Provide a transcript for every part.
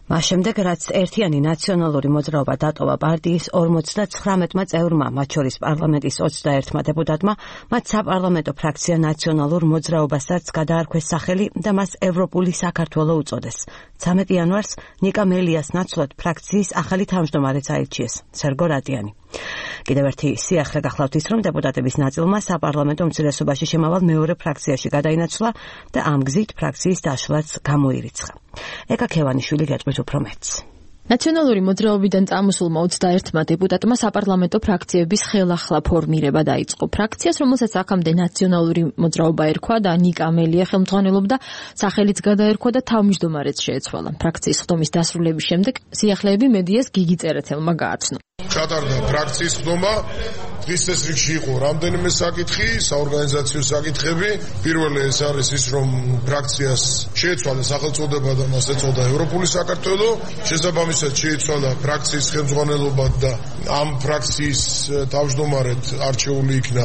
მას შემდეგ, რაც ერთიანი ნაციონალური მოძრაობა დატოვა პარტიის 59-მა წევრმა, მათ შორის პარლამენტის 21-მა დეპუტატმა, მათ საპარლამენტო ფრაქცია ნაციონალურ მოძრაობასაც გადაარქვეს სახელი და მას ევროპული საქართველო უწოდეს. 13 იანვარს ნიკა მელიას ნაცვლად ფრაქციის ახალი თავმჯდომარეც აირჩიეს, სერგო რატიანი. კიდევ ერთი სიახლე გახლავთ ის, რომ დეპუტატების ნაწილმა საპარლამენტო უმცირესობაში შემავალ მეორე ფრაქციაში გადაინაცვლა და ამ გზით ფრაქციის დაშლაც გამოირიცხა. ეკა ქევანიშვილი გეტყვით უფრო მეტს. ნაციონალური მოძრაობიდან წამოსულმა 21-მა დეპუტატმა საპარლამენტო ფრაქციების ხელახლა ფორმირება დაიწყო. ფრაქციას, რომელსაც აქამდე ნაციონალური მოძრაობა ერქვა და ნიკა მელია ხელმძღვანელობდა, სახელიც გადაერქვა და თავმჯდომარეც შეეცვალა. ფრაქციის ხდომის დასრულების შემდეგ სიახლეები მედიას გიგი წერეთელმა გააცნო. ჩატარდა ფრაქციის ხდომა, დღის წესრიგში იყო რამდენიმე საკითხი, საორგანიზაციო საკითხები. პირველი ეს არის ის, რომ ფრაქციას შეეცვალა სახელწოდება და მას ეწოდა ევროპული საქართველო. შესაბამისად შეეცვალა ფრაქციის ხელმძღვანელობა და ამ ფრაქციის თავმჯდომარედ არჩეული იქნა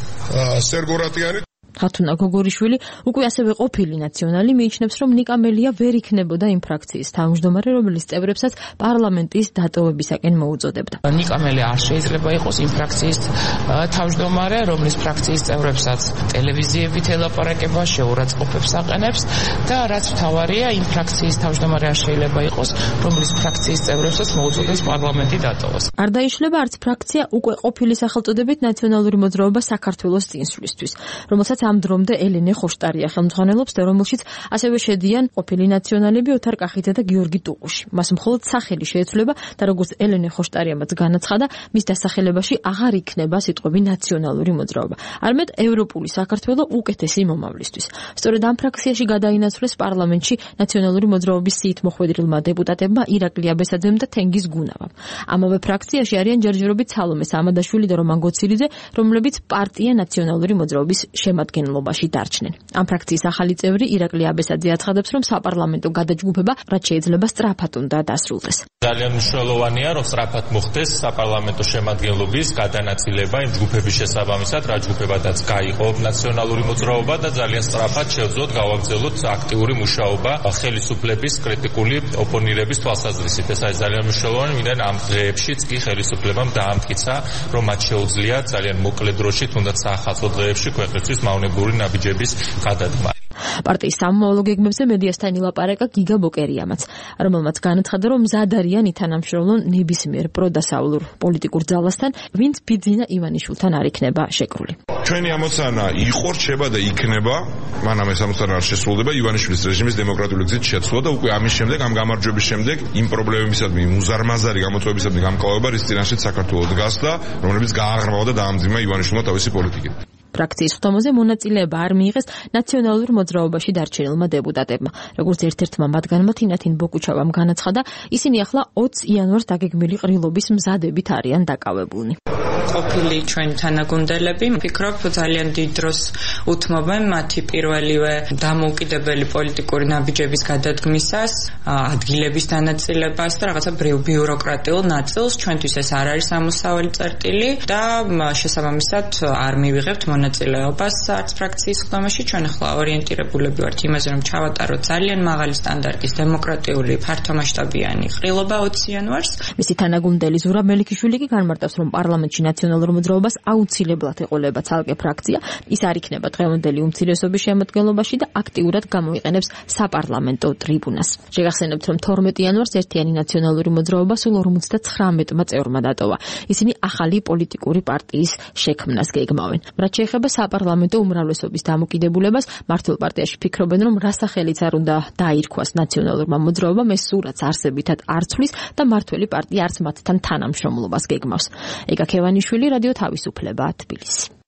სერგო რატიანი. ხათუნა გოგორიშვილი უკვე ასევე ყოფილი ნაციონალი მიიჩნევს, რომ ნიკა მელია ვერ იქნებოდა იმ ფრაქციის თავმჯდომარე, რომელიც წევრებსაც პარლამენტის დატოვებისაკენ მოუწოდებდა. ნიკა მელია არ შეიძლება იყოს იმ ფრაქციის თავმჯდომარე, რომლის ფრაქციის წევრებსაც ტელევიზიებით ელაპარაკება, შეურაცხყოფებს აყენებს და რაც მთავარია, იმ ფრაქციის თავმჯდომარე არ შეიძლება იყოს, რომლის ფრაქციის წევრებსაც მოუწოდეს პარლამენტი დატოვოს. არ დაიშლება არც ფრაქცია უკვე ყოფილი სახელწოდებით ნაციონალური მოძრაობა საქართველოს წინსვლისთვის, რომელსაც ამ დრომდე ელენე ხოშტარია ხელმძღვანელობს და რომელშიც ასევე შედიან ყოფილი ნაციონალები ოთარ კახიძე და გიორგი ტუყუში. მას მხოლოდ სახელი შეეცვლება და როგორც ელენე ხოშტარიამაც განაცხადა, მის დასახელებაში აღარ იქნება სიტყვები ნაციონალური მოძრაობა. არამედ ევროპული საქართველო უკეთესი მომავლისთვის. სწორედ ამ ფრაქციაში გადაინაცვლეს პარლამენტში ნაციონალური მოძრაობის სიით მოხვედრილმა დეპუტატებმა ირაკლი აბესაძემ და თენგიზ გუნავამ. ამავე ფრაქციაში არიან ჯერჯერობით სალომე სამადაშვილი და რომან გოცილიძე, რომლებიც პარტია ნაციონალური მოძრაობის შემადგენლობაში დარჩნენ. ამ ფრაქციის ახალი წევრი ირაკლი აბესაძე აცხადებს, რომ საპარლამენტო გადაჯგუფება რაც შეიძლება სწრაფად უნდა დასრულდეს. ძალიან მნიშვნელოვანია, რომ სწრაფად მოხდეს საპარლამენტო შემადგენლობის გადანაწილება იმ ჯგუფების შესაბამისად, რა ჯგუფებადაც გაიყო ნაციონალური მოძრაობა და ძალიან სწრაფად შევძლოთ გავაგრძელოთ აქტიური მუშაობა ხელისუფლების კრიტიკული ოპონირების თვალსაზრისით. ეს არის ძალიან მნიშვნელოვანი, ვინაიდან ამ დღეებშიც კი ხელისუფლებამ დაამტკიცა, რომ მათ შეუძლიათ ძალიან მოკლე დროში, თუნდაც საახალწლო დღეებში ქვეყნისთვის მავნებური ნაბიჯების გადადგმა. პარტიის სამომავლო გეგმებზე მედიასთან ილაპარაკა გიგა ბოკერიამაც, რომელმაც განაცხადა, რომ მზად არიან ითანამშრომლონ ნებისმიერ პროდასავლურ პოლიტიკურ ძალასთან, ვინც ბიძინა ივანიშვილთან არ იქნება შეკრული. ჩვენი ამოცანა იყო, რჩება და იქნება, მანამ ეს ამოცანა არ შესრულდება ივანიშვილის რეჟიმის დემოკრატიული გზით შეცვლა და უკვე ამის შემდეგ, ამ გამარჯვების შემდეგ, იმ პრობლემებისადმი, მუზარმაზარი გამოწვევებისადმი გამკლავება რის წინაშე საქართველოს დგას და რომლებიც გააღრმავა და დაამძიმა ივანიშვილმა თავისი პოლიტიკით. ფრაქციის ხდომაზე მონაწილეობა არ მიიღეს ნაციონალურ მოძრაობაში დარჩენილმა დეპუტატებმა. როგორც ერთ-ერთმა მათგანმა თინათინ ბოკუჩავამ განაცხადა, ისინი ახლა 20 იანვარს დაგეგმილი ყრილობის მზადებით არიან დაკავებულნი. ყოფილი ჩვენი თანაგუნდელები, ვფიქრობ, ძალიან დიდ დროს უთმობენ მათი პირველივე დამოუკიდებელი პოლიტიკური ნაბიჯების გადადგმისას, ადგილების დანაწილებას და რაღაცა ბიუროკრატიულ ნაწილს. ჩვენთვის ეს არ არის ამოსავალი წერტილი და შესაბამისად არ მივიღებთ მონაწილეობას არც ფრაქციის ხდომაში. ჩვენ ახლა ორიენტირებულები ვართ იმაზე, რომ ჩავატაროთ ძალიან მაღალი სტანდარტის დემოკრატიული ფართომასშტაბიანი ყრილობა 20 იანვარს. მისი თანაგუნდელი ზურაბ მელიქიშვილი კი განმარტავს, რომ პარლამენტში ნაციონალურ მოძრაობას აუცილებლად ეყოლება ცალკე ფრაქცია, ის არ იქნება დღევანდელი უმცირესობის შემადგენლობაში და აქტიურად გამოიყენებს საპარლამენტო ტრიბუნას. შეგახსენებთ, რომ 12 იანვარს ერთიანი ნაციონალური მოძრაობა სულ 59-მა წევრმა დატოვა. ისინი ახალი პოლიტიკური პარტიის შექმნას გეგმავენ. რაც შეეხება საპარლამენტო უმრავლესობის დამოკიდებულებას, მართლ პარტიაში ფიქრობენ, რომ რასახელიც არ უნდა დაირქვას ნაციონალურმა მოძრაობამ, ეს სურათს არსებითად არ ცვლის და მართველი პარტია არც მათთან თანამშრომლობას გეგმავს. ეკა ქევანიშვილი, რადიო თავისუფლება, თბილისი.